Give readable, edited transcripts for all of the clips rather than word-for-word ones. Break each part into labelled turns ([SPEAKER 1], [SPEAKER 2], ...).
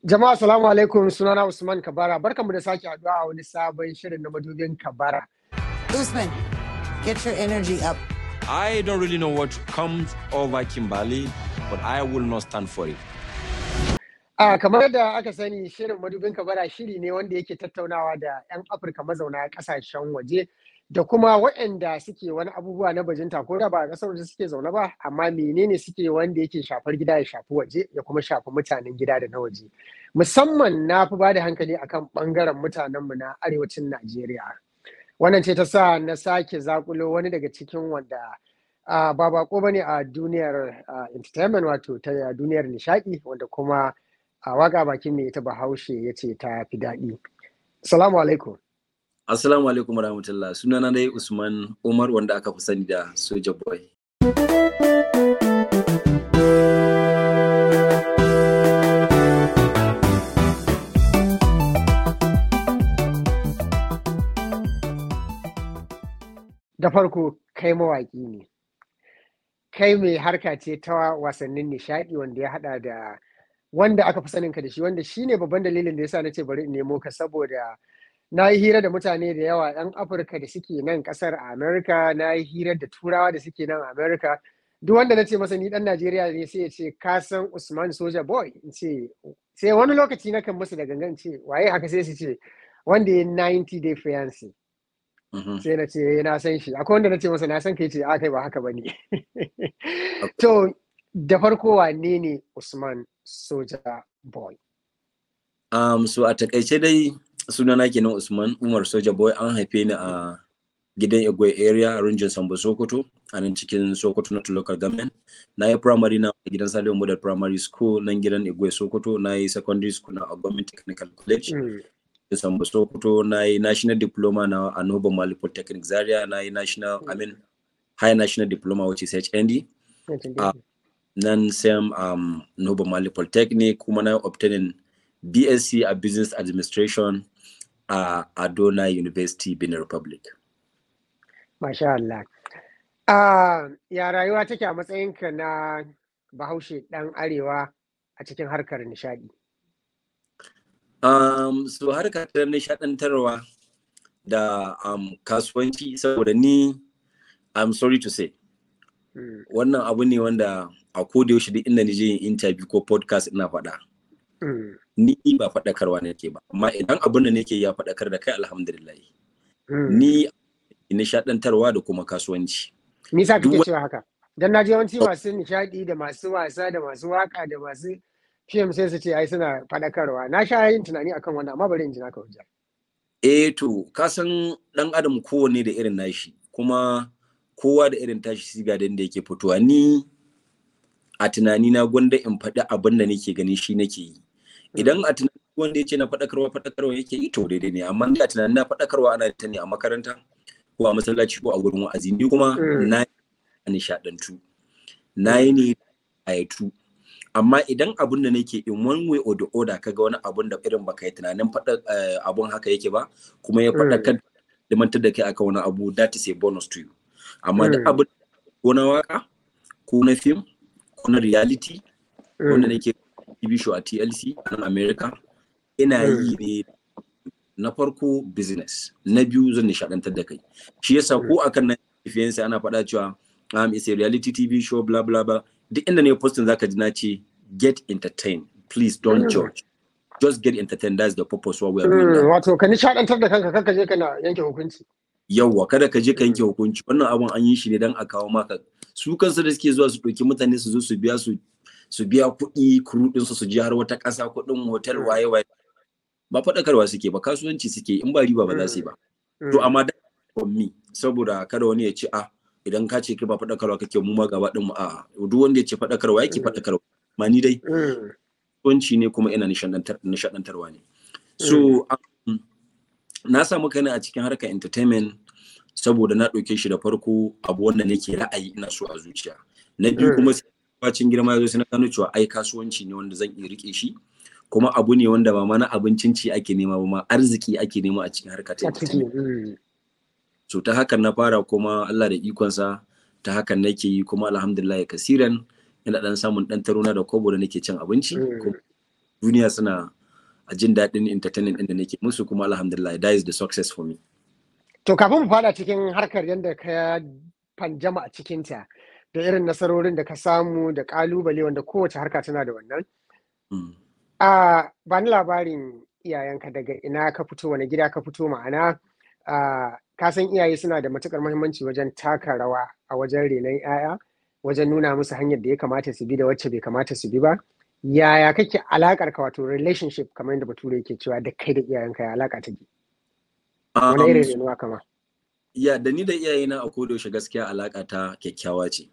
[SPEAKER 1] Jama'a salamu alaikum, sunana Usman Kabara. Barkanmu da sake haduwa a wani sabon shirin na madubin Kabara.
[SPEAKER 2] Usman, get your energy up.
[SPEAKER 3] I don't really know what comes over Kimberly, but I will not stand for it.
[SPEAKER 1] Kamar yadda aka sani, shirin madubin Kabara shiri ne wanda yake tattaunawa da 'yan Afirka mazauna ƙasashen waje da kuma waɗanda suke wani abubuwa na bajinta ko da ba a ƙasar da suke zaune ba, amma menene suke wanda yake shafar gida ya shafi waje ya kuma shafi mutanen gida da na waje. Musamman na fi ba da hankali akan ɓangaren mutanenmu na arewacin Najeriya. Wannan ce ta sa na sake zakulo wani daga cikin wanda ba bako bane a duniyar entertainment, wato ta duniyar nishaɗi, wanda kuma a waka bakin mai ita Bahaushe ya ce ta fi daɗi. Assalamu alaikum.
[SPEAKER 4] Assalamu alaikum warahmatullah. Sunana dai Usman Umar, wanda aka fi sani da Soja Boy.
[SPEAKER 1] Da farko, kai mawaƙi ne. Kai mai harka ce ta wasannin nishaɗi wanda ya haɗa da wanda aka fi saninka da shi, wanda shi ne babban dalilin da ya sa na ce bari in nemo ka, saboda na yi hira da mutane da yawa 'yan Afirka da suke nan ƙasar Amerika, na yi hira da Turawa da suke nan Amerika. Duk wanda na ce masa ni ɗan Najeriya ne sai ya ce ka san Usman Soja Boy, in ce sai wani lokaci na kan musu da gangan ce waye haka, sai su ce wanda ya 90 Day Fiancé. Sai na ce na san shi. Akwai wanda na ce masa na san ka, ce a kai ba haka ba ne. To da farko wane ne Usman Soja Boy?
[SPEAKER 4] So a takaice dai sunana kenan Usman Umar Soja Boy. An haife ni a gidan Igwe area, Rinjin Sambo Sokoto, a nan cikin Sokoto na local government. Na yi primary na a gidan Salihu Model Primary School nan gidan Igwe Sokoto. Na yi secondary school na a Government Technical College Sambo Sokoto. Na yi national diploma na a Noble Mali Polytechnic Zaria. Na yi high national diploma, which is HND. Nan same Noble Mali Polytechnic. Kuma na obtaining BSc a Business Administration a Adona University, Benin Republic.
[SPEAKER 1] Masha Allah. Ya rayuwa take a matsayinka na Bahaushe ɗan Arewa a cikin harkar nishaɗi?
[SPEAKER 4] So harkar nishaɗantarwa da kasuwanci, saboda ni I'm sorry to say wannan abu ne wanda a koda yaushe duk inda nije yin interview ko podcast ina faɗa. Ni ba faɗakarwa nake ba, amma idan abin da nake ya faɗakar da kai, alhamdulillah. Ni nishaɗantarwa da kuma kasuwanci.
[SPEAKER 1] Nisa kake cewa haka? Dan naji yawanci masu nishaɗi da masu wasa da masu waka da masu fim sai su ce ai suna faɗakarwa. Na sha yin tunani akan wannan, amma bari in ji naka hujja.
[SPEAKER 4] To ka san ɗan adam kowanne da irin nashi, kuma kowa da irin tashi siga da yake fitowa. Ni a tunani na gwanda in faɗi abin da nake gani shi nake yi. Idan a tunani wanda ya ce na faɗakarwa yake yi, to daidai ne, amma a tunani na faɗakarwa ana ta ne a makaranta ko a masallaci ko a gurin wa'azi. Ni kuma na yi nishaɗantu, na yi ne ayatu. Amma idan abin da nake in one way or the other kaga wani abun da irin baka yi tunanin abun haka yake ba, kuma ya faɗakar da mantar da kai aka wani abu, that is a bonus to you. Amma da abin ko na waka ko na film ko na reality wanda nake TV show a TLC a nan America, ina yi ne na farko business, na biyu zan nishaɗantar da kai. Shi yasa ko akan nan fiyansa ana faɗa cewa it's a reality TV show blah blah blah. Duk inda ne posting zaka ji na ce get entertained, please don't judge, just get entertained. That's the purpose what we are doing now.
[SPEAKER 1] Wato ka nishaɗantar da kanka, kanka je kana yanke hukunci.
[SPEAKER 4] Yawwa, kada ka je ka yanke hukunci. Wannan abun an yi shi ne dan a kawo maka su kansu da suke zuwa su ɗauki mutane su zo su biya kuɗi kurudin su je har wata ƙasa, kuɗin hotel waye ba faɗakarwa suke ba, kasuwanci suke, in ba riba ba za su yi ba. To amma da me, saboda kada wani ya ce idan ka ce kai ba faɗakarwa kake, mu ma gaba ɗin mu duk wanda ya ce faɗakarwa yake faɗakarwa, amma ni dai kasuwanci ne kuma ina nishaɗantarwa ne. So na samu kaina a cikin harkar entertainment saboda na ɗauke shi da farko abu wanda nake ra'ayi ina so a zuciya. Na biyu kuma bacin girma yazo sai na gano cewa ai kasuwanci ne wanda zan iya rike shi, kuma abu ne wanda ba ma na abincin ci ake nema ba, ma arziki ake nema a cikin harkar entertainment. So ta hakan na fara, kuma Allah da ikonsa ta hakan nake yi, kuma alhamdulillah kasiran ina dan samun dan taruna da kobo da nake cin abinci. duniya suna a jin daɗin entertainment ɗin da nake musu, kuma alhamdulillah that is the success for me.
[SPEAKER 1] To kafin mu fada cikin harkar yadda ka fanjama a cikinta da irin nasarorin da ka samu da kalubale wanda kowace harka tana da wannan. Ba ni labarin iyayenka, daga ina ka fito, wani gida ka fito, ma'ana ka san iyaye suna da matukar muhimmanci wajen taka rawa a wajen renon 'ya'ya, wajen nuna musu hanyar da ya kamata su bi da wacce bai kamata su bi ba. Yaya kake alakar ka, wato relationship kamar yadda bature yake cewa, da kai da iyayenka ya alaka take? Wani irin renuwa kama?
[SPEAKER 4] Ya, da ni da iyayena a koda yaushe gaskiya alaka ta kyakkyawa ce.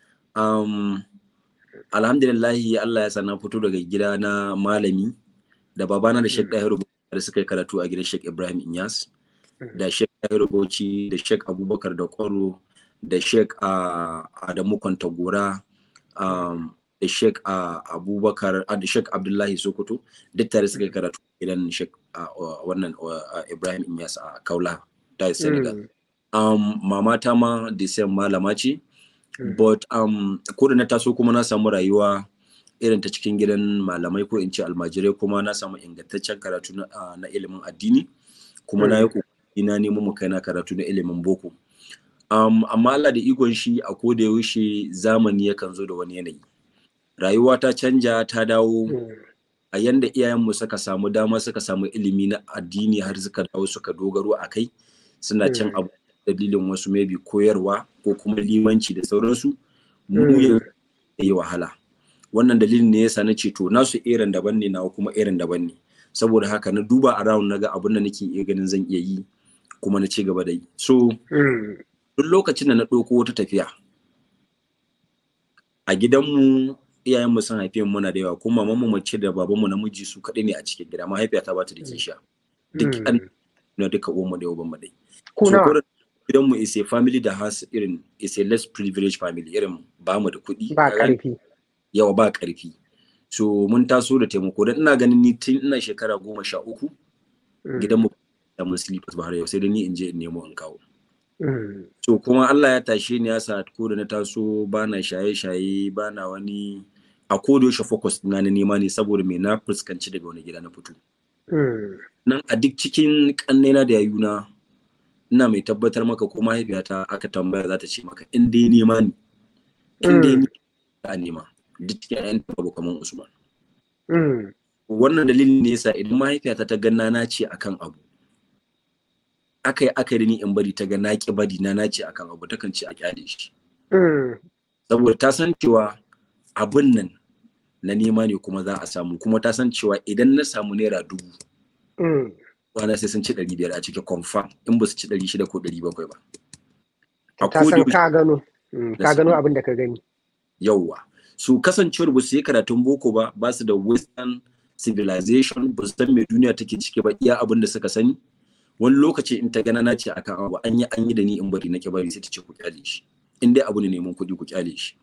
[SPEAKER 4] Alhamdulillahi Allah ya sa na fito daga gida na malami, da babana da Sheikh Dahiru da suka yi karatu a gidan Sheikh Ibrahim Inyas, da Sheikh Dahiru Bauchi, da Sheikh Abubakar da Kwaro, da Sheikh Adamu Kwantagora, da Sheikh Abubakar, da Sheikh Abdullahi Sokoto, duk tare suka yi karatu a gidan Sheikh Ibrahim Inyas a Kaula, ta Senegal. Mama ta ma da same malama ce, but ko da na taso kuma na samu rayuwa irin ta cikin gidan malamai, ko in ce almajirai, kuma na samu ingantaccen karatu na ilimin addini, kuma na yi kokari na nemo mu kaina karatu na ilimin boko. Amma Allah da ikon shi, a koda yaushe zamani yakan zo da wani yanayi. Rayuwa ta canja, ta dawo a yanda iyayenmu suka samu dama, suka samu ilimi na addini, har suka dawo suka dogaro a kai, suna cin abu dalilin wasu maybe koyarwa ko kuma limanci da sauransu, mu yi wahala. Wannan dalilin ne yasa na ce to nasu irin daban ne, nawa kuma irin daban ne. Saboda haka na duba around, naga abin da nake iya ganin zan iya yi, kuma na ci gaba da yi. So duk lokacin da na ɗauko wata tafiya a gidanmu, iyayenmu sun haife mu muna da yawa, kuma mamanmu mace da babanmu namiji su kaɗai ne a cikin gida. Mahaifiyata ba ta da kisha, duk na duka uwanmu da ubanmu dai. So gidanmu is a family that has is a less privileged family, irin ba mu da kuɗi,
[SPEAKER 1] ba ƙarfi,
[SPEAKER 4] yawa ba ƙarfi. So mun taso da taimako, dan ina ganin ni tun ina shekara 13 gidanmu da mun slippers ba har yau, sai dai ni in je in nemo in kawo. So kuma Allah ya tashe ni, ya sa ko da na taso bana shaye-shaye, bana wani, a koda yaushe focus na nema ne, saboda me na fuskanci daga wani gida na fito. Nan a duk cikin kannena da yayuna, ina mai tabbatar maka, ko mahaifiyata aka tambaya za ta ce maka, in dai nema ni, in dai ni a nema, duk cikin ƴaƴan babu kaman Usman. Wannan dalilin ne yasa idan mahaifiyata ta ganna na ce akan abu, aka yi da ni in bari, ta ga na ki bari na ce akan abu, takan ce a kyale shi. Saboda ta san cewa abin nan na nema ne, kuma za a samu, kuma ta san cewa idan na samu naira 1000, wanda sai sun ci 500 a cikin confirm, in ba su ci 600 ko 700 ba.
[SPEAKER 1] Ta san ka gano abin da ka gani.
[SPEAKER 4] Yawwa, su kasancewar ba su yi karatun boko ba, ba su da western civilization, ba su san me duniya take ciki ba, iya abin da suka sani. Wani lokaci in ta gana na ce akan abu, an yi da ni in bari, na ki bari, sai ta ce ku kyale shi, in dai abu ne neman kuɗi, ku kyale shi.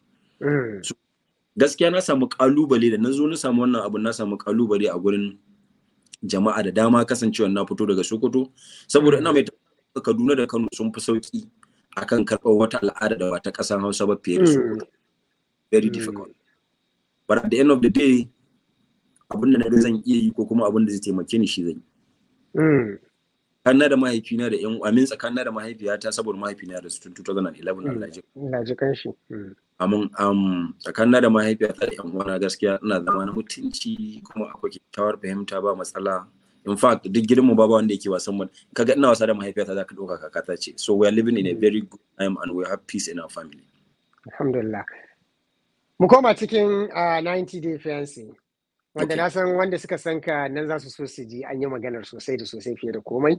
[SPEAKER 4] Gaskiya na samu kalubale da na zo na samu wannan abu, na samu kalubale a gurin jama'a da dama, kasancewa na fito daga Sokoto, saboda ina mai Kaduna da Kano sun fi sauki akan karɓar wata al'ada da ba ta ƙasar Hausa ba fiye da Sokoto. Very difficult. But at the end of the day, abin da na zan iya yi, ko kuma abin da zai taimake ni, shi zan yi. Kanna da mahaifina da amin tsakanina da mahaifiyata, saboda mahaifina da su tun 2011 Allah ji
[SPEAKER 1] kanshi.
[SPEAKER 4] Tsakanina da mahaifiyata da ƴan uwana, gaskiya ina zama na mutunci, kuma akwai kyakkyawar fahimta, ba matsala. In fact, duk gidanmu ba wanda yake wasan mu. Kaga ina wasa da mahaifiyata, zaka dauka kakata ce. So we are living in a very good time, and we have peace in our family.
[SPEAKER 1] Alhamdulillah. Mu koma cikin 90 Day Fiancé, wanda na san wanda suka san ka nan za su so su ji an yi maganar sosai da sosai fiye da komai.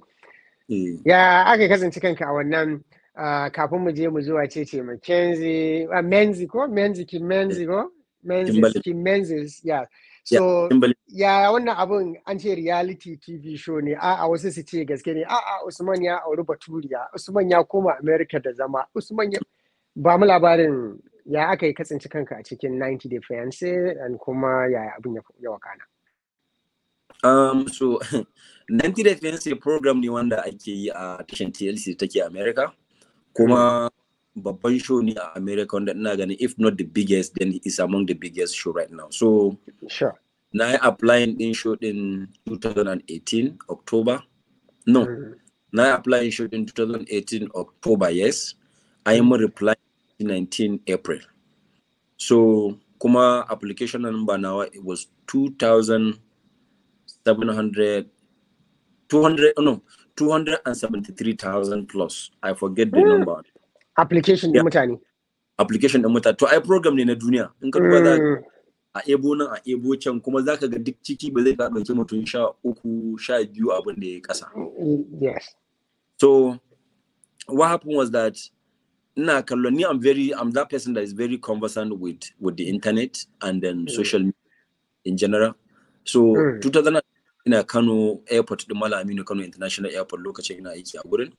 [SPEAKER 1] Ya aka kasance kanka a wannan, kafin mu je mu zuwa ce Mackenzie, Menzies, yeah. So ya wannan abun an ce reality TV show ne, a wasu su ce gaske ne, Usman ya auri Baturiya, Usman ya koma America da zama, Usman ya ba mu labarin ya aka yi kasance kanka a cikin 90 Day Fiancé, and kuma yaya abin ya wakana.
[SPEAKER 4] So 90 Day Fiancé program ne wanda ake yi a tashin TLC take America, kuma babban show ne a America, wanda ina ganin if not the biggest, then it's among the biggest show right now. So
[SPEAKER 1] sure.
[SPEAKER 4] na yi applying din show din 2018 October. No, na yi applying show din 2018 October, yes. I am reply 19 April. So kuma application number now it was 273,000 plus. I forget the number.
[SPEAKER 1] Application din mutane.
[SPEAKER 4] Application din mutane. To ai program ne na duniya. In ka duba za a ebo nan a ebo can kuma zaka ga duk ciki ba zai ka dauke mutum 13, 12 abin da ya kasa.
[SPEAKER 1] Yes.
[SPEAKER 4] So what happened was that I'm that person that is very conversant with the internet and then social media in general. So 2000 ina Kano airport din Malam Aminu Kano International Airport lokacin ina aiki a gurin.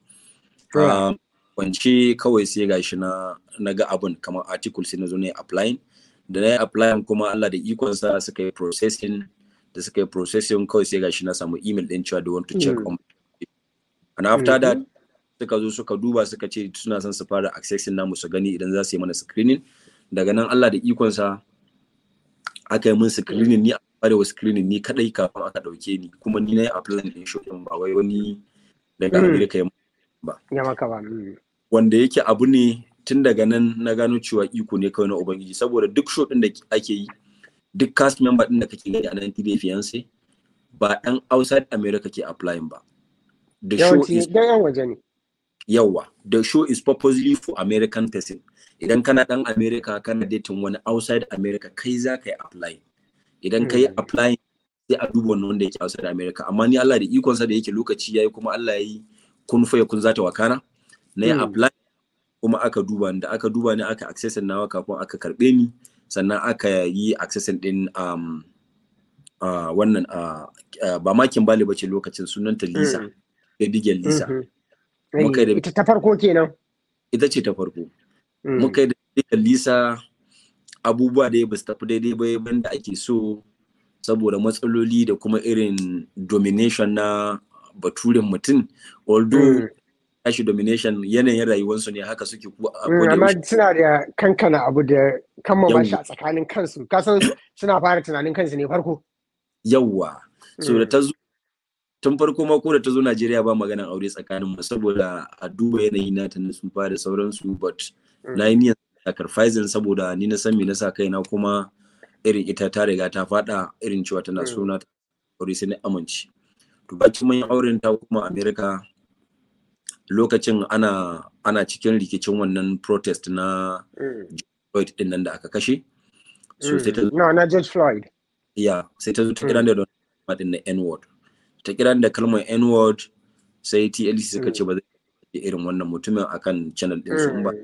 [SPEAKER 4] Wance kawai sai gashi na ga abun kamar article sai na zo ne applying. Da na applying kuma Allah da ikon sa suka yi processing kawai sai gashi na samu email din cewa they want to check on. And after that suka zo suka duba suka ce suna son su fara accessing namu su gani idan za su yi mana screening. Daga nan Allah da ikon sa aka yi min screening, ni a fara wa screening ni kadai kafin aka dauke ni, kuma ni na yi applying din show din ba wai wani daga America ya maka ba. Wanda yake abu ne tun daga nan na gano cewa iko ne kawai na Ubangiji, saboda duk show din da ake yi, duk cast member din da kake gani a 90 Day Fiancé ba ɗan outside America ke applying ba. The show is
[SPEAKER 1] waje ne.
[SPEAKER 4] Yawa, the show is purposely for American person. Idan kana dan America kana dating wani outside America, kai za ka yi apply. Idan ka yi apply sai a duba wannan wanda yake outside America. Amma ni Allah da ikon sa da yake lokaci yayi kuma Allah yayi kun fa kun zata wakana. Na yi apply kuma aka duba ni, da aka duba ni aka access nawa kafin aka karbe ni, sannan aka yi access din wannan ba ma Kimbali bace lokacin, sunanta Lisa. Baby girl Lisa.
[SPEAKER 1] Ita ta farko kenan.
[SPEAKER 4] Ita ce ta farko. Muka yi da Lisa, abubuwa da ba su tafi daidai ba banda ake so, saboda matsaloli da kuma irin domination na baturen mutum. Although tashi domination yanayin rayuwarsu ne haka suke ku
[SPEAKER 1] amma suna da kankana abu da kammama shi a tsakanin kansu, kasan suna fara tunanin kansu ne farko.
[SPEAKER 4] Yawwa. So da ta zo tun farko ma ko da ta zo Najeriya ba maganan aure tsakanin mu, saboda a duba yanayi na ta nutsufa da sauransu, but na yi niyyar sacrificing saboda ni na san me na sa kaina, kuma irin ita ta riga ta fada irin cewa tana so na aure sai na amince. To bacin mun yi auren ta kuma America lokacin ana cikin rikicin wannan protest na George Floyd din nan da aka kashe. So sai ta
[SPEAKER 1] na George Floyd.
[SPEAKER 4] Yeah, sai ta zo ta kira da din na N-word. Ta kira da kalmar N-word, sai TLC suka ce ba zai irin wannan mutumin akan channel din su ba.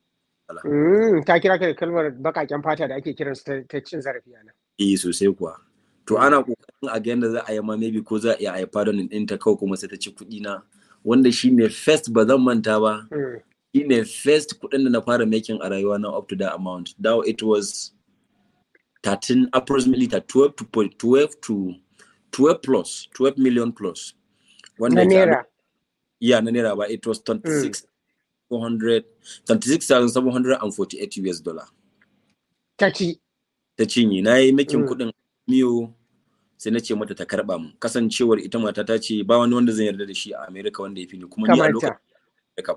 [SPEAKER 1] Ta kira ka da kalmar bakaken fata da ake kiransu ta cin zarafi ana.
[SPEAKER 4] Sosai kuwa. To ana kokarin a ga yadda za a yi ma maybe ko za a iya pardon din ta kawai kuma sai ta ci kuɗi na, wanda shine first, ba zan manta ba. Shine first kuɗin da na fara making a rayuwa na up to that amount. Now it was 13 approximately 12 million plus.
[SPEAKER 1] Na naira.
[SPEAKER 4] Yeah, na naira ba. It was 26,748 US dollar.
[SPEAKER 1] Ta
[SPEAKER 4] cinye. Na yi making kuɗin miyo, sai na ce mata ta karɓa mu. Kasancewar ita mata ta ce ba wani wanda zan yarda da shi a America wanda ya fi ni, kuma ni a lokacin ba.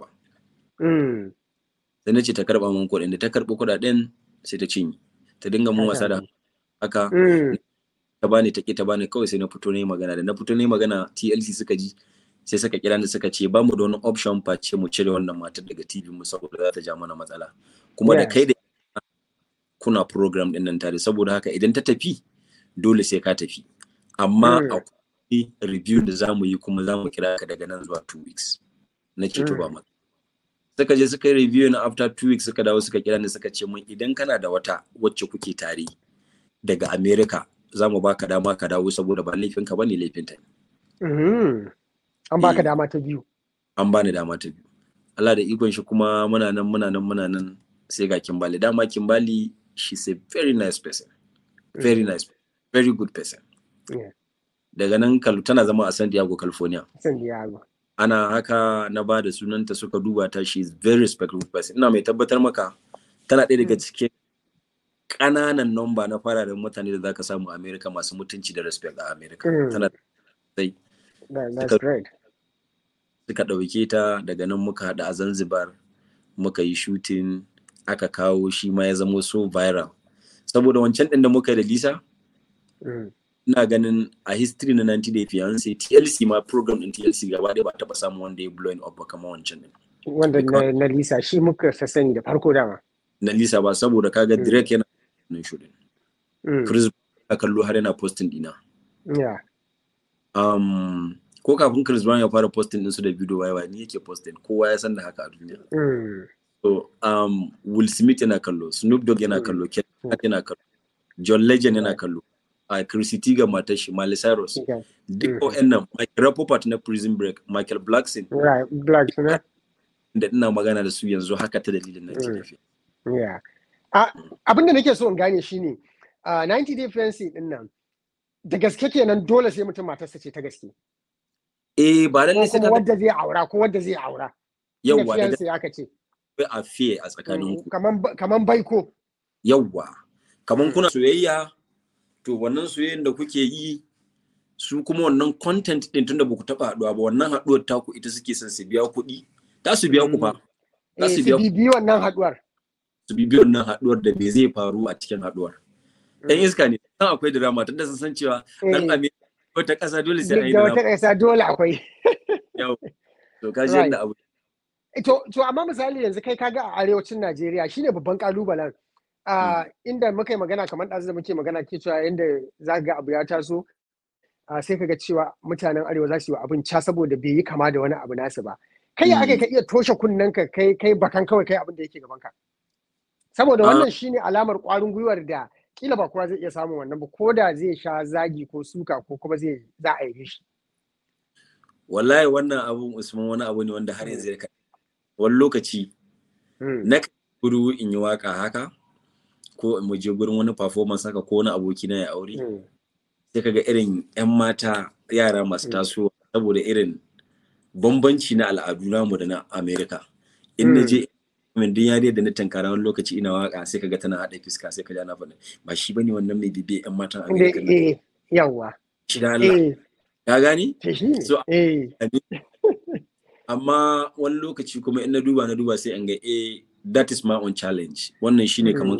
[SPEAKER 4] Sai na ce ta karɓa mun kuɗin, da ta karɓi kuɗaɗen sai ta cinye. Ta dinga mun wasa da haka. Ta bani ta bani, kawai sai na fito ne magana. Da na fito ne magana TLC suka ji, sai suka kira ni suka ce ba mu da wani option face mu cire wannan matar daga TV mu saboda za ta ja mana matsala. Kuma da kai da kuna program din nan tare, saboda haka idan ta tafi dole sai ka tafi. Amma akwai review da zamu yi kuma zamu kira ka daga nan zuwa 2 weeks. Na ce to ba mu. Suka je suka yi review na after 2 weeks suka dawo suka kira ni suka ce mun idan kana da wata wacce kuke tare daga America za mu baka dama ka dawo, saboda ba laifinka bane, laifinta ne.
[SPEAKER 1] An baka dama ta biyu.
[SPEAKER 4] An bani dama ta biyu. Allah da ikon shi kuma muna nan sai ga Kimbali. Dama Kimbali, she's a very nice person. Very nice, very good person. Daga nan tana zama a San Diego, California.
[SPEAKER 1] San Diego.
[SPEAKER 4] Ana haka na ba da sunanta suka duba ta, she is very respectful person. Ina mai tabbatar maka tana ɗaya daga cikin ƙananan number na fararen mutane da zaka samu a America masu mutunci da respect a America. Tana sai
[SPEAKER 1] That's great.
[SPEAKER 4] Suka ɗauke ta daga nan muka haɗa a Zanzibar muka yi shooting aka kawo shi ma ya zama so viral. Saboda wancan ɗin da muka yi da Lisa, ina ganin a history na 90 Day Fiancé TLC ma program ɗin TLC gaba ɗaya ba taɓa samun wanda ya blowing up ba kamar wancan ɗin.
[SPEAKER 1] Wanda na Lisa shi muka sani da farko dama.
[SPEAKER 4] Na Lisa ba saboda kaga Drake yana nan shooting. Chris ya kallo har yana posting dina.
[SPEAKER 1] Yeah.
[SPEAKER 4] Ko kafin Chris Brown ya fara posting din su da video waya ni yake posting, kowa ya san da haka a duniya. So Will Smith yana kallo, Snoop Dogg yana kallo, Kendrick yana kallo, John Legend yana kallo, Chrissy Teigen matar shi, Miley Cyrus, duk wa'annan, Michael Rapaport na Prison Break, Michael Blackson.
[SPEAKER 1] Right, Blackson.
[SPEAKER 4] Da ina magana da su yanzu haka ta dalilin nan tafiya.
[SPEAKER 1] Yeah. Abin da nake so in gane shine 90 Day Fiancé din nan da gaske kenan dole sai mutum matarsa ce ta gaske.
[SPEAKER 4] Ba lalle sai
[SPEAKER 1] wanda zai aura ko wanda zai aura.
[SPEAKER 4] Yawwa
[SPEAKER 1] da fiancé aka ce.
[SPEAKER 4] A fiye a tsakanin ku.
[SPEAKER 1] Kaman baiko.
[SPEAKER 4] Yawwa. Kaman kuna soyayya to wannan soyayyen da kuke yi su kuma wannan content din tunda ba ku taba haduwa ba wannan haduwar taku ita suke son su biya kuɗi. Ta su biya ku fa. Ta su
[SPEAKER 1] biya wannan haduwar.
[SPEAKER 4] Su bibi wannan haduwar da me zai faru a cikin haduwar. Dan iska ne san akwai drama tunda sun san cewa dan America wata ƙasa dole sai a yi drama.
[SPEAKER 1] Wata ƙasa dole akwai.
[SPEAKER 4] Yau. To kaji yanda abu.
[SPEAKER 1] To amma misali yanzu kai kaga a arewacin Najeriya shine babban kalubalen. Inda muka yi magana kamar ɗazu da muke magana ke cewa yanda za ga abu ya taso sai kaga cewa mutanen arewa za su yi abin ca saboda bai yi kama da wani abu nasu ba. Kai ya aka ka iya toshe kunnenka kai bakan kawai kai abin da yake gaban ka. Saboda wannan shine alamar ƙwarin gwiwar da kila ba kowa zai iya samun wannan ba ko da zai sha zagi ko suka ko kuma za a yi shi.
[SPEAKER 4] Wallahi wannan abun Usman wani abu ne wanda har yanzu ya kai wani lokaci na gudu in yi waka haka ko in je gurin wani performance haka ko wani aboki na ya aure sai kaga irin yan mata yara masu tasowa saboda irin bambanci na al'adu namu da na America in na je min din yare da na tankara wani lokaci ina waka sai kaga tana hada fiska sai kaga ana faɗa ba shi bane wannan mai bibiye yan matan America
[SPEAKER 1] yawa
[SPEAKER 4] shi da Allah ka gani so amma wani lokaci kuma in na duba sai an ga that is my own challenge wannan shine kaman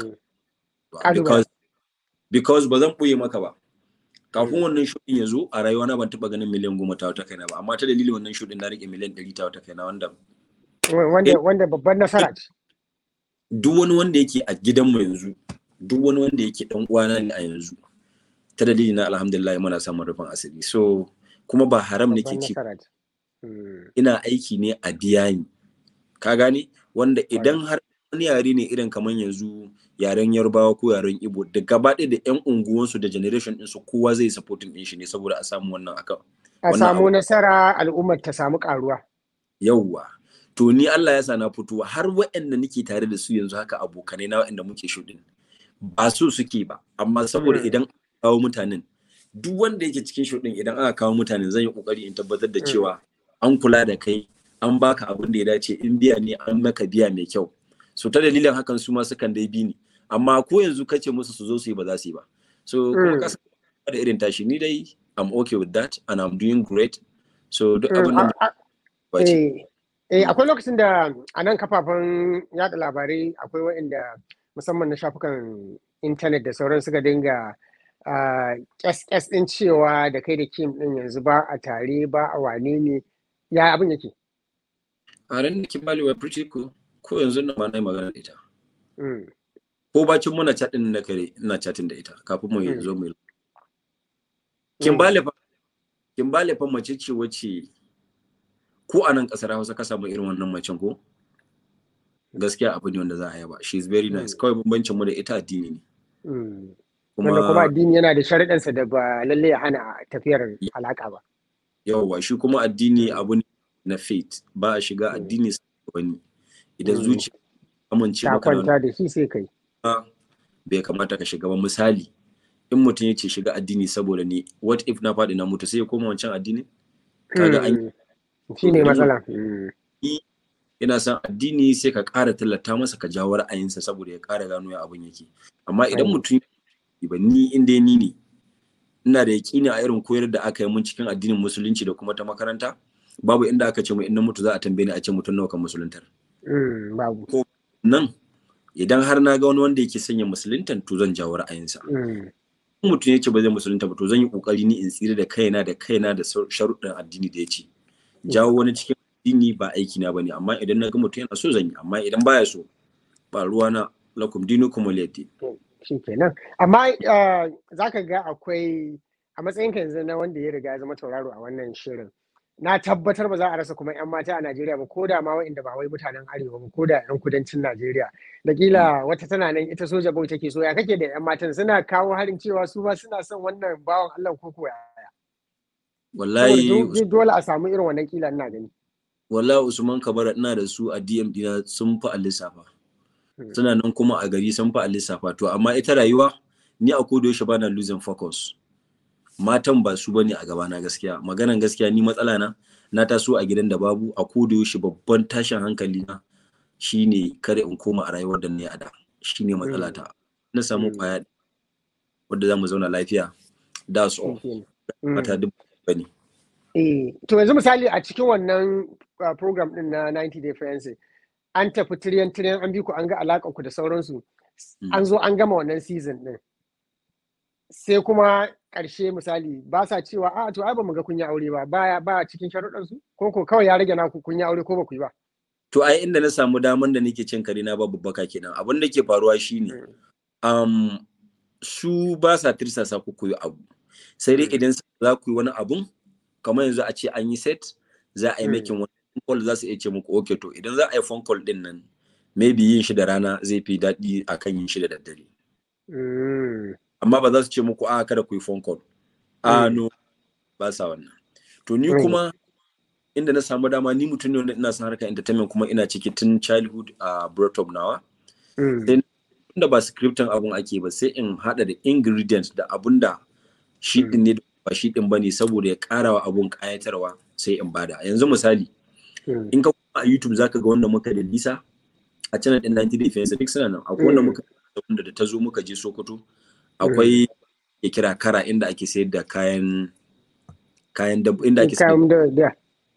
[SPEAKER 4] because ba zan buye maka ba kafin wannan shudin ya zo a rayuwa na ban taba ganin miliyan 10 ta kaina ba amma ta dalilin wannan shudin na rike miliyan 100 ta kaina
[SPEAKER 1] wanda babban nasara ce
[SPEAKER 4] duk wani wanda yake a gidanmu yanzu duk wani wanda yake dan uwana ne a yanzu ta dalilin na alhamdulillah muna samun rufin asiri so kuma ba haram nake ci ina aiki ne a biya ni ka gane wanda idan har wani yare ne irin kaman yanzu yaren Yarbawa ko yaren Igbo da gaba ɗaya da ƴan unguwansu da generation ɗinsu kowa zai supporting ɗin shi ne saboda a samu wannan
[SPEAKER 1] a samu nasara al'ummar ta samu karuwa
[SPEAKER 4] yawwa to ni Allah ya sa na fito har waɗanda nake tare da su yanzu haka abokanai na waɗanda muke shudin ba so suke ba amma saboda idan kawo mutanen duk wanda yake cikin shudin idan aka kawo mutanen zan yi kokari in tabbatar da cewa an kula da kai an baka abin da ya dace in biya ne an maka biya mai kyau so ta dalilin hakan su ma sukan dai bi ni amma ko yanzu kace musu su zo su yi ba za su yi ba so kuma kasa da irin tashi ni dai I'm okay with that and I'm doing great so duk abin da
[SPEAKER 1] akwai lokacin da a nan kafafen yada labarai akwai waɗanda musamman na shafukan intanet da sauran suka dinga kes ɗin cewa da kai da Kim ɗin yanzu ba a tare ba a wane ne ya abin yake
[SPEAKER 4] a ran da Kimbali wa pretty ko yanzu na ma na yi magana da ita ko bacin muna chatin da kare ina chatin da ita kafin mu zo mu Kimbali fa mace ce wace ko a nan kasar Hausa ka samu irin wannan macen ko gaskiya abu ne wanda za a yaba she is very nice kawai bambancin mu da ita addini ne
[SPEAKER 1] kuma addini yana da sharaɗansa da ba lalle ya hana tafiyar alaka ba
[SPEAKER 4] yawa shi kuma addini abu ne na faith ba a shiga addini wani idan zuciya amince
[SPEAKER 1] maka kwanta da shi sai kai
[SPEAKER 4] bai kamata ka shiga ba misali in mutum ya ce shiga addini saboda ni what if na faɗi na mutu sai ya koma wancan addini kaga an
[SPEAKER 1] shi ne matsala
[SPEAKER 4] yana son addini sai ka ƙara tallata masa ka jawo ra'ayinsa saboda ya ƙara gano ya abin yake. Amma idan mutum ba ni inda ni ne ina da yaƙini a irin koyar da aka yi mun cikin addinin musulunci da kuma ta makaranta babu inda aka ce mu in na mutu za a tambaye ni a ce mutum nawa kan musuluntar.
[SPEAKER 1] Babu.
[SPEAKER 4] Ko nan idan har na ga wani wanda yake sanya musuluntan to zan jawo ra'ayinsa. Mutum ya ce ba zai musulunta ba to zan yi kokari ni in tsira da kaina da sharuɗin addini da ya ce. Jawo wani cikin addini ba aiki na bane, amma idan na ga mutum yana so zan yi, amma idan baya so ba ruwa na, lakum dinukum waliyadin.
[SPEAKER 1] Shikenan. Amma zaka ga akwai a matsayinka yanzu na wanda ya riga ya zama tauraro a wannan shirin, na tabbatar ba za a rasa kuma 'yan mata a Najeriya ba, ko da ma wa'inda ba wai mutanen arewa ba, ko da 'yan kudancin Najeriya. Da kila wata tana nan ita soja bau take so, ya kake da 'yan matan, suna kawo harin cewa su ba suna son wannan bawan Allah ko kuwa yaya?
[SPEAKER 4] Wallahi
[SPEAKER 1] dole a samu irin wannan kila ina gani.
[SPEAKER 4] Wallahi Usman Kabara ina da su a DM dina sun fi lissafa. Suna nan kuma a gari sun fi lissafa. To amma ita rayuwa ni a koda yaushe bana losing focus. Matan ba su bane a gabana gaskiya. Maganan gaskiya ni matsala na taso a gidan da babu, a koda yaushe babban tashin hankali na shine kare in koma a rayuwar da ne a da. Shine matsala ta. Na samu kwaya wanda zamu zauna lafiya. That's all. Mata duk bane.
[SPEAKER 1] To yanzu misali a cikin wannan program din na 90 Day Fiancé an tafi tiriyan an bi ku an ga alaƙar ku da sauransu, an zo an gama wannan season din, sai kuma ƙarshe misali ba sa cewa a to ai ba mu ga kun yi aure ba cikin sharuɗan su, ko kawai ya rage naku kun yi aure ko ba ku yi ba?
[SPEAKER 4] To ai inda na samu daman da nake cin kare na babu baka kenan. Abin da ke faruwa shine su ba sa tirsasa ku koyi abu, sai dai idan za ku yi wani abun kamar yanzu a ce an yi set za a yi making wani phone call, za su iya ce muku okay to idan za a yi phone call din nan maybe yin shi da rana zai fi daɗi akan yin shi da daddare. Amma ba za su ce muku a kada ku yi phone call. No, ba sa wannan. To ni kuma inda na samu dama, ni mutum ne wanda ina son harkar entertainment kuma ina ciki tun childhood a brought up nawa. Then inda ba scripting abun ake ba, sai in hada da ingredients da abun da shi din ne ba shi din bane saboda ya karawa abun kayatarwa sai in bada. Yanzu misali in ka kuma a YouTube zaka ga wanda muka da Lisa a channel din 90 Day Fiancé duk suna nan. Akwai wanda muka wanda da ta zo muka je Sokoto, akwai ya kira Kara inda ake sayar da kayan inda ake sayar da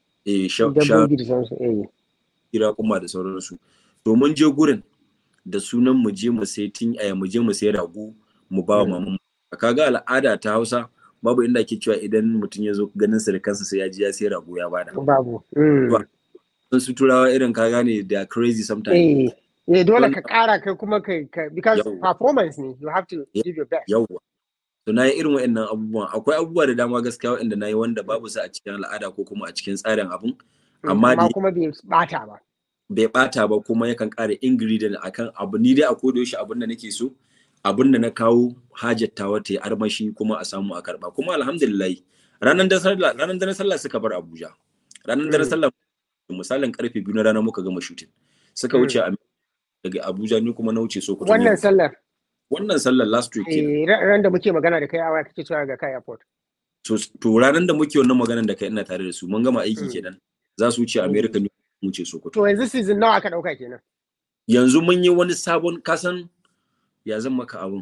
[SPEAKER 4] kira kuma da sauransu. To mun je gurin da sunan mu je mu sai mu je mu sai rago mu ba wa mamu. Kaga al'ada ta Hausa babu inda ake cewa idan mutum ya zo ganin sa da kansa sai ya ji ya sai rago ya bada.
[SPEAKER 1] Babu.
[SPEAKER 4] Su turawa irin ka gane da crazy sometimes.
[SPEAKER 1] Dole ka kara kai kuma because performance ne, you have to give your best.
[SPEAKER 4] Yawwa. To na yi irin waɗannan abubuwan. Akwai abubuwa da dama gaskiya waɗanda na yi wanda babu su a cikin al'ada ko kuma a cikin tsarin abun.
[SPEAKER 1] Amma kuma bai bata ba.
[SPEAKER 4] Bai bata ba kuma yakan ƙara ingredient akan abu. Ni dai a koda yaushe abin da nake so, abin da na kawo hajjattawa ta yi armashi kuma a samu a karɓa. Kuma alhamdulillah ranar da sallah suka bar Abuja. Ranar da sallah misalin karfe 2 na rana muka gama shooting. Suka wuce daga Abuja, ni kuma na wuce Sokoto.
[SPEAKER 1] Wannan sallar last week ran da muke magana da kai a waya kake cewa ga kai airport.
[SPEAKER 4] To ranar da muke wannan maganar da kai ina tare da su, mun gama aiki kenan. Za su wuce America, ni mu wuce Sokoto.
[SPEAKER 1] To yanzu season nawa aka dauka kenan?
[SPEAKER 4] Yanzu mun yi wani sabon kasan ya zan maka abun.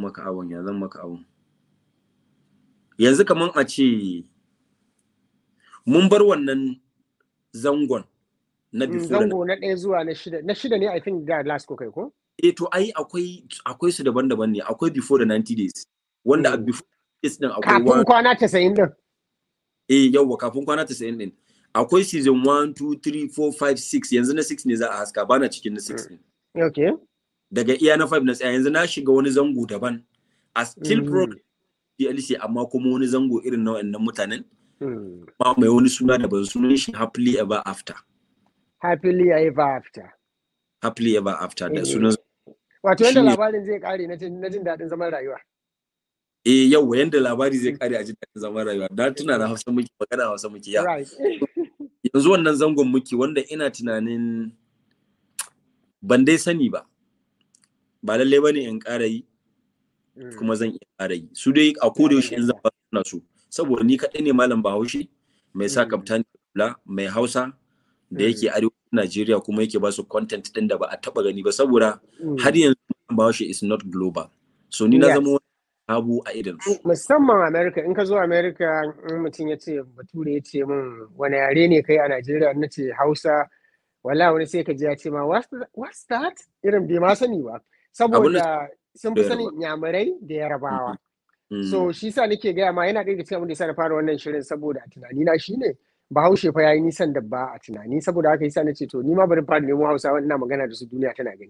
[SPEAKER 4] Yanzu kaman a ce mun bar wannan zangon na before.
[SPEAKER 1] Zango na 1 zuwa na 6. Na 6 ne I think da last ko kai ko?
[SPEAKER 4] To ai akwai su daban-daban ne. Akwai before the 90 days wanda a before days din akwai
[SPEAKER 1] kafin kwana 90 din.
[SPEAKER 4] Yawwa kafin kwana 90 din. Akwai season 1 2 3 4 5 6, yanzu na 6 ne za a haska, bana cikin na 6 din.
[SPEAKER 1] Okay.
[SPEAKER 4] Daga iya na 5 na tsaya, yanzu na shiga wani zango daban a still program DLC, amma kuma wani zango irin na wannan mutanen ba mai wani suna daban, sunan shi Happily Ever After.
[SPEAKER 1] Happily Ever After.
[SPEAKER 4] Happily Ever After da sunan.
[SPEAKER 1] Wato yanda labarin zai kare na jin daɗin zaman rayuwa.
[SPEAKER 4] Yau yanda labari zai kare a jin daɗin zaman rayuwa. Da tuna na Hausa muke magana, Hausa muke ya. Yanzu wannan zangon muke wanda ina tunanin ban dai sani ba lalle bane in ƙara yi kuma zan iya ƙara yi. Su dai a koda yaushe in zan ba su so, saboda ni kaɗai ne malam Bahaushe mai sa kaftani mai Hausa da yake arewacin Najeriya kuma yake ba su content din da ba a taba gani ba saboda har yanzu Bahaushe is not global. So ni na zama abu a idan su.
[SPEAKER 1] Musamman America, in ka zo America in mutum ya ce bature ya ce min wani yare ne kai a Najeriya na ce Hausa, wala wani sai ka ji ya ce ma what's that? Irin bai ma sani ba. Saboda sun fi sanin Inyamurai da Yarabawa. So shi sa nake gaya ma yana ɗaya cikin abin da yasa na fara wannan shirin saboda a tunani na shine Bahaushe fa yayi nisan da ba a tunani saboda haka yasa nace to ni ma bari fara nemo Hausawa ina magana da su duniya tana gani.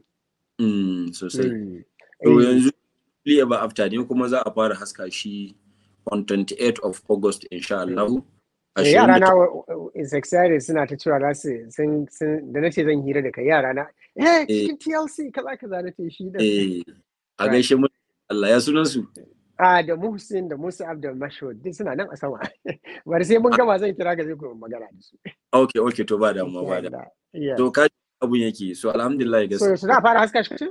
[SPEAKER 4] Sosai. To yanzu ba after ne kuma za a fara haska shi on 28th of August insha Allah.
[SPEAKER 1] Yara na is excited suna ta cewa za su da nace zan hira da kai yara na cikin TLC kaza nace shi da
[SPEAKER 4] a gaishe mu Allah ya sunan su
[SPEAKER 1] da Muhsin da Musa Abdul Mashhud duk suna nan a sama bari sai mun gama zan kira ka zai ku magana da su.
[SPEAKER 4] Okay to ba da to ka abun yake so alhamdulillah gaskiya
[SPEAKER 1] so za a fara haska shi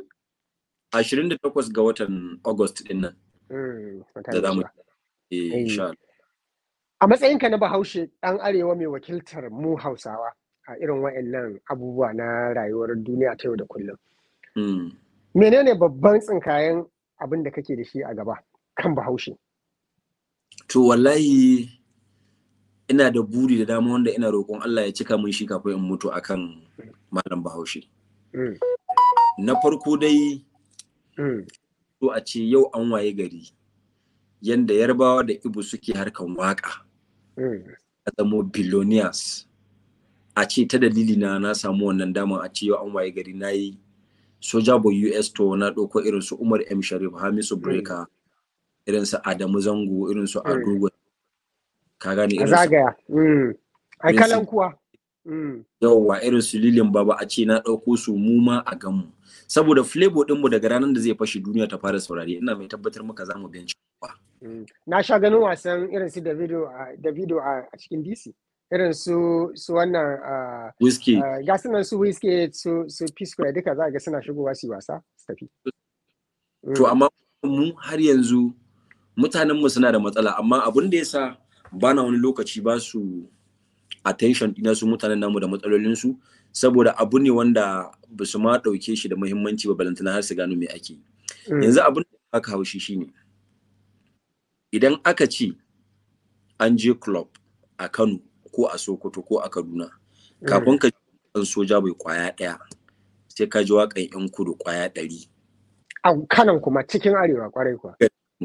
[SPEAKER 4] 28 ga watan August din nan da zamu insha Allah.
[SPEAKER 1] A matsayinka na Bahaushe ɗan arewa mai wakiltar mu Hausawa a irin waɗannan abubuwa na rayuwar duniya ta yau da kullum. Menene babban tsinkayen abin da kake da shi a gaba kan Bahaushe?
[SPEAKER 4] To wallahi ina da buri da dama wanda ina roƙon Allah ya cika mun shi kafin in mutu akan Malam Bahaushe. Na farko dai to a ce yau an waye gari yanda Yarbawa da Ibo suke harkan waka a zamo billionaires a ce ta dalili na samu wannan daman a ce yau an waye gari na yi Soja Boy US to na ɗauko irin su Umar M Sharif, Hamisu Breaker, irin su Adamu Zango, irin su Adogo, ka gane irin su
[SPEAKER 1] zagaya ai kalan kuwa
[SPEAKER 4] yawwa irin su Lilin Baba a ce na ɗauko su mu ma a gamu saboda flavor ɗinmu daga ranar da zai fashe duniya ta fara saurari ina mai tabbatar maka za mu bincika.
[SPEAKER 1] Na sha ganin wasan irin su Davido a cikin DC irin su wannan
[SPEAKER 4] Whiskey
[SPEAKER 1] ga sunan su Whiskey su P-Square duka za ga suna shigowa su wasa su tafi.
[SPEAKER 4] To amma mu har yanzu mutanen mu suna da matsala amma abin da yasa bana wani lokaci ba su attention dina su mutanen namu da matsalolin su saboda abu ne wanda ba su ma dauke shi da muhimmanci ba balantana har su gano me ake. Yanzu abin da aka haushi shine idan aka ce an je club a Kano ko a Sokoto ko a Kaduna kafin ka ji Soja Boy kwaya ɗaya sai ka ji waƙan yan kudu kwaya 100
[SPEAKER 1] a Kanan kuma cikin arewa kwarai kuwa.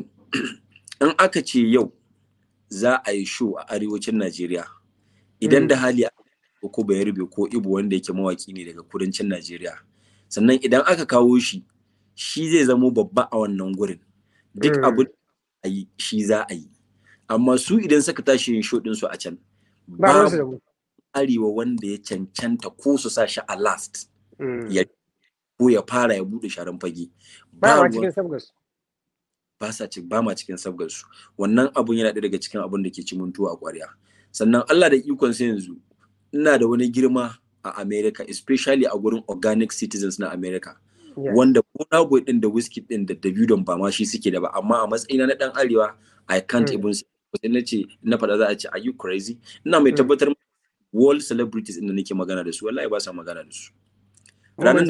[SPEAKER 4] In aka ce yau za a yi show a arewacin Najeriya idan da hali ko Bayarbe ko Ibo wanda yake mawaki ne daga kudancin Najeriya sannan idan aka kawo shi zai zamo babba a wannan gurin duk abu a yi shi za a yi amma su idan suka tashi yin show din su a can babu arewa wanda ya cancanta ko su sa shi a last ya ko ya fara ya bude sharan fage
[SPEAKER 1] ba cikin sabgas
[SPEAKER 4] ba ma cikin sabgar su wannan abun yana daga cikin abun da ke ci mun tuwo a ƙwarya sannan Allah da ikon sa yanzu ina da wani girma a America especially a gurin organic citizens na America wanda Burna Boy din da Whiskey din da Davido ba ma shi suke da ba amma a matsayina na dan arewa I can't even say na faɗa za a ce are you crazy ina mai tabbatar world celebrities inda nake magana da su wallahi ba sa magana da su ranar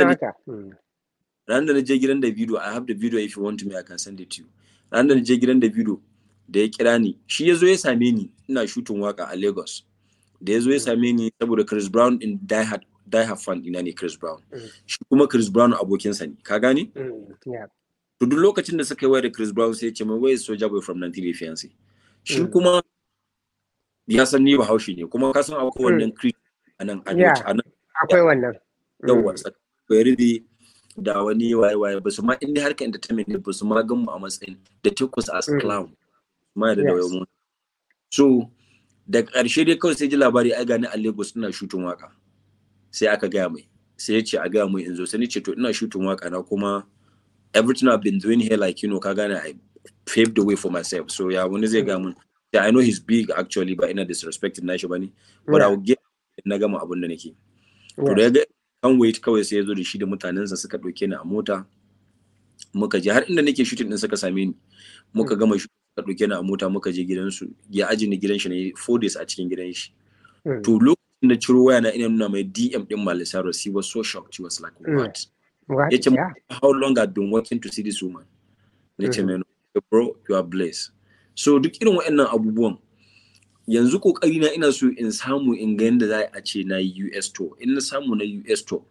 [SPEAKER 4] da na je gidan Davido I have the video if you want me I can send it to you ranar da na je gidan Davido da ya kira ni shi yazo ya same ni ina shooting waka a Lagos da yazo ya same ni saboda Chris Brown in Die Hard fan ina ne Chris Brown shi kuma Chris Brown abokin sa ne ka gane to duk lokacin da suka yi waya da Chris Brown sai ya ce mai where is Soja Boy from 90 Fiancé shi kuma ya san ni Bahaushe ne kuma ka san akwai wannan Chris anan
[SPEAKER 1] akwai wannan
[SPEAKER 4] yawa Bayarbe da wani waye ba su ma inda harkar entertainment ne ba su ma gan mu a matsayin da tikus as clown ma da wayo mu so da ƙarshe dai kawai sai ji labari ai gani a Lagos ina shooting waka sai aka gaya mai sai ya ce a gaya mai in zo sai ni ce to ina shooting waka na kuma everything I've been doing here like ka gane I paved the way for myself so ya wani zai ga mun I know he's big actually but ina disrespecting nashi bane but I will get na gama abin da nake to da ga kan wait kawai sai ya zo da shi da mutanensa suka ɗauke ni a mota muka je har inda nake shooting din suka same ni muka gama ɗauke ni a mota muka je gidansu ya aji ni gidan shi ne 4 days a cikin gidan shi to lokacin na ciro waya na ina nuna mai DM din Miley Cyrus, he was so shocked. He was like, what?
[SPEAKER 1] What?
[SPEAKER 4] Yace,
[SPEAKER 1] Yeah.
[SPEAKER 4] how long I've been working to see this woman? Nace mai, bro, you are blessed. So duk irin waɗannan abubuwan yanzu kokari na ina so in samu in ga yanda za a ce na US tour. In na samu na US tour.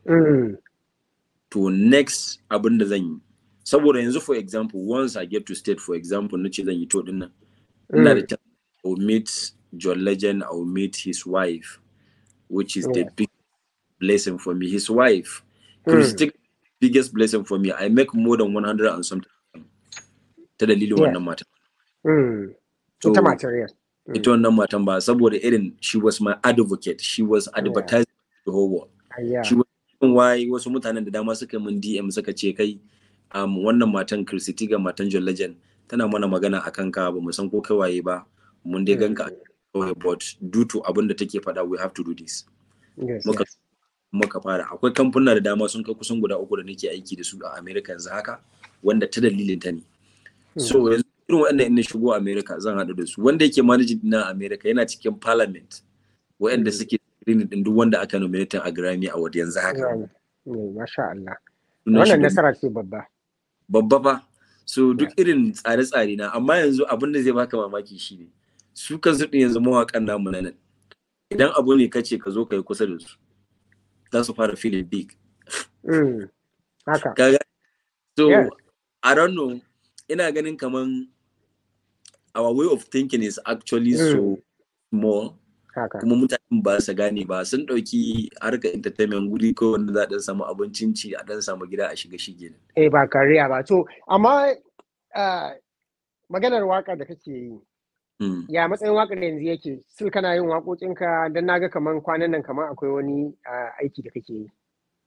[SPEAKER 4] To next abin da zan yi. Saboda yanzu for example, once I get to state, for example, na ce zan yi tour din nan. Ina da chance I will meet John Legend, I will meet his wife, which is the big blessing for me. His wife, Christy, biggest blessing for me. I make more than 100 and something. Ta dalilin wannan matan. So,
[SPEAKER 1] ita matar yes.
[SPEAKER 4] Ita wannan matan ba saboda irin she was my advocate. She was advertising the whole world. She was why wasu mutanen da dama suka min DM suka ce kai wannan matan Christy ga matan John Legend tana mana magana akan ka ba mu san ko kai waye ba mun dai ganka but due to abin da take faɗa we have to do this. Muka fara akwai kamfuna da dama sun kai kusan guda 3 da nake aiki da su a America yanzu haka wanda ta dalilin ta ne. So yanzu irin waɗannan in na shigo America zan haɗu da su wanda yake managing na America yana cikin parliament waɗanda suke screening din duk wanda aka nominate a Grammy Award yanzu haka.
[SPEAKER 1] Masha Allah. Wannan nasara ce babba.
[SPEAKER 4] Babba fa. So duk irin tsare-tsare na amma yanzu abin da zai baka mamaki shine su kansu din yanzu mawakan namu nan idan abu ne kace ka zo kai kusa da su za su fara feeling big.
[SPEAKER 1] Haka.
[SPEAKER 4] So I don't know, ina ganin kaman our way of thinking is actually so small. Kuma mutanen ba su gane ba sun dauki harkar entertainment guri ko wanda za a dan samu abincin ci a dan samu gida a shiga shige ne.
[SPEAKER 1] Ba kariya ba. To amma maganar waka da kake yi ya matsayin wakar yanzu yake sil kana yin waƙoƙinka dan naga kaman kwanan nan kaman akwai wani aiki da kake yi.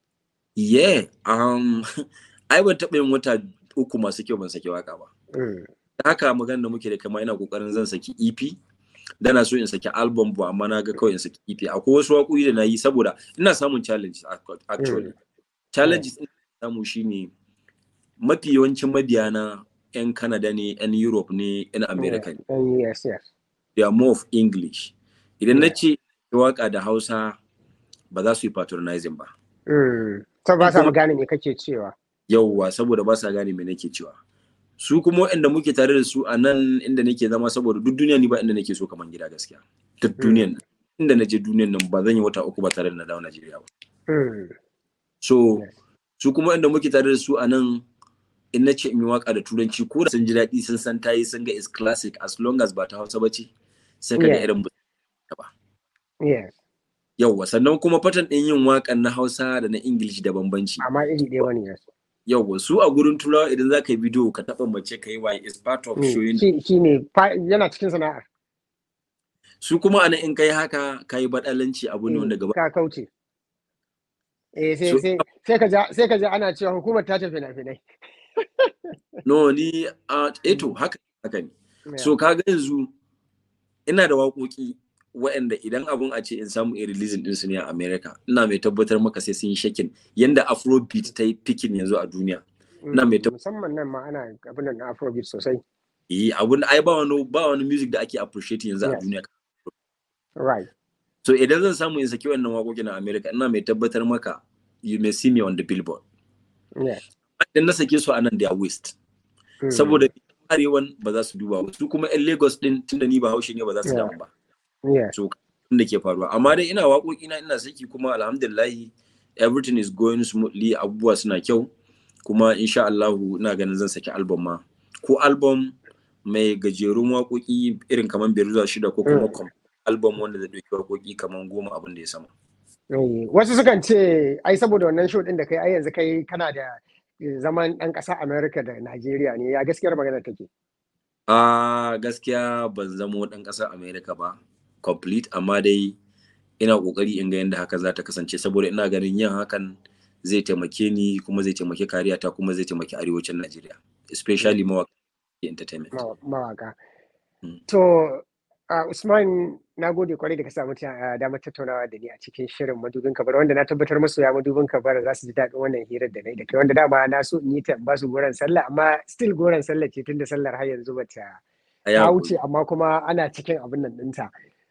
[SPEAKER 4] Ai ban taɓa yin wata 3 masu kyau ban saki waka ba. Haka magana da muke da kama ina kokarin zan saki EP dana so in saki album ba amma na ga kawai in saki EP. Akwai wasu waƙoƙi da na yi saboda ina samun challenge actually. Challenges din samu shine mafi yawancin mabiyana 'yan Canada ne, 'yan Europe ne, 'yan America ne.
[SPEAKER 1] Yes.
[SPEAKER 4] They are more of English. Idan na ce waka da Hausa ba za su yi patronizing ba.
[SPEAKER 1] To ba sa gane me kake cewa.
[SPEAKER 4] Yauwa saboda ba sa gane me nake cewa. Su kuma waɗanda muke tare da su a nan inda nake zama saboda duk duniya ni ba inda nake so kaman gida gaskiya. Duk duniyan inda naje duniyan nan ba zan yi wata 3 ba tare da na dawo Najeriya ba. So su kuma inda muke tare da su a nan in nace in yi waka da turanci ko da sun ji daɗi sun san tayi sun ga is classic as long as ba ta Hausa bace sai ka ga irin ba. Yauwa sannan kuma pattern din yin wakan na Hausa da na English da bambanci.
[SPEAKER 1] Amma iri ɗaya bane yes.
[SPEAKER 4] Yauwa su a gurin turawa idan za ka yi bidiyo ka taɓa mace ka yi waye is part of showing.
[SPEAKER 1] Shi ne yana cikin sana'ar.
[SPEAKER 4] Su kuma ana in kai haka ka yi baɗalanci abu ne wanda gaba.
[SPEAKER 1] Ka kauce. Sai ka ji ana cewa hukumar ta tafi fina-finai.
[SPEAKER 4] No ni to haka ne. So ka ga yanzu ina da waƙoƙi waɗanda idan abun a ce in samu a releasing din su ne a America ina mai tabbatar maka sai sun yi shakin yanda Afrobeat ta yi picking yanzu a duniya ina mai
[SPEAKER 1] musamman nan ma ana abin nan Afrobeat sosai
[SPEAKER 4] abun ai ba wani music da ake appreciate yanzu a duniya
[SPEAKER 1] right
[SPEAKER 4] so idan zan samu in saki wannan waƙoƙin a America ina mai tabbatar maka you may see me on the billboard idan na sake su a nan da waste saboda arewan ba za su duba ba su kuma 'yan Lagos din tunda ni ba haushi ne ba za su damu ba. So da ke faruwa amma dai ina waƙoƙi ina saki kuma alhamdulillah everything is going smoothly abubuwa suna kyau kuma insha Allah ina ganin zan saki album ma ko album mai gajerun waƙoƙi irin kaman 5 zuwa 6 ko kuma album wanda zai dauki waƙoƙi kaman 10 abin da ya sama.
[SPEAKER 1] Wasu sukan ce ai saboda wannan show din da kai ai yanzu kai kana da zaman ɗan ƙasa America da Najeriya ne ya gaskiyar magana take.
[SPEAKER 4] Gaskiya ban zamo ɗan ƙasar America ba complete amma dai ina kokari in ga yanda haka za ta kasance saboda ina ganin yin hakan zai taimake ni kuma zai taimake kariyata kuma zai taimake arewacin Najeriya especially mawaka entertainment
[SPEAKER 1] mawaka to Usman na gode kwarai da ka samu damar tattaunawa da ni a cikin shirin madubin kabar wanda na tabbatar musu ya madubin kabar za su ji daɗin wannan hirar da nayi da kai wanda dama na so in yi ta ba su goron sallah amma still goron sallah ce tunda sallar har yanzu bata ta wuce amma kuma ana cikin abin nan ɗinta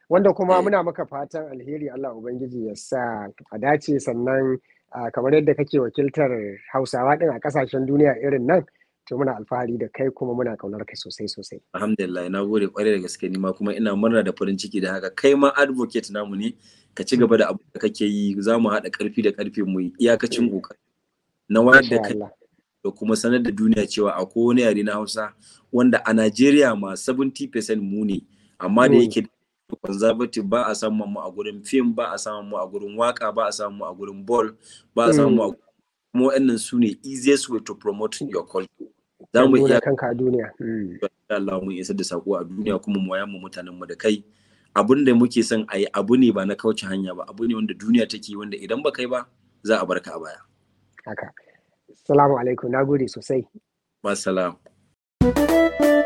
[SPEAKER 1] wanda kuma
[SPEAKER 4] Eh.
[SPEAKER 1] muna maka fatan alheri. Allah ubangiji ya sa a dace, sannan kamar yadda kake wakiltar Hausawa din a kasashen duniya irin nan, to muna alfahari da kai kuma muna kaunar kai sosai sosai.
[SPEAKER 4] Alhamdulillah, na gode kwarai da gaske, ni ma kuma ina murna da farin ciki da haka. Kai ma advocate namu ne, ka ci gaba da abin da kake yi. Za mu haɗa ƙarfi da ƙarfe mu yi iyakacin ƙoƙari na wayar da kai da kuma sanar da duniya cewa akwai wani yare na Hausa wanda a Najeriya ma 70% mu ne, amma da yake conservative, ba a samun mu a gurin film, ba a samun mu a gurin waka, ba a samun mu a gurin ball, ba a samun mu a kuma waɗannan su ne easiest way to promote your culture. Za mu iya
[SPEAKER 1] kanka a duniya.
[SPEAKER 4] Allah mun isar da sako a duniya, kuma mu wayan mu mutanen mu da kai. Abin da muke son a yi abu ne ba na kauce hanya ba, abu ne wanda duniya take, wanda idan ba kai ba za a barka a baya.
[SPEAKER 1] Haka. Assalamu alaikum, na gode sosai.
[SPEAKER 4] Wassalam.